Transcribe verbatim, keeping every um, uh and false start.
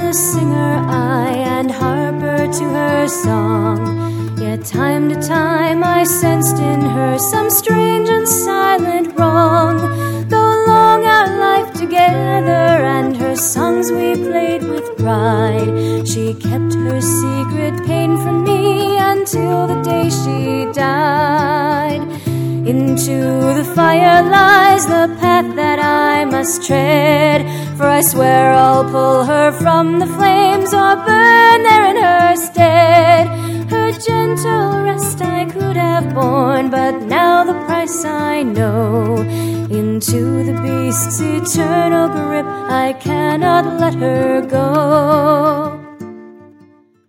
a singer I, and harper to her song. Yet time to time I sensed in her some strange and silent wrong. Though long our life together and her songs we played with pride, she kept her secret pain from me until the day she died. Into the fire lies the path that I must tread, for I swear I'll pull her from the flames or burn there in her stead. Her gentle rest I could have borne, but now the price I know. Into the beast's eternal grip I cannot let her go.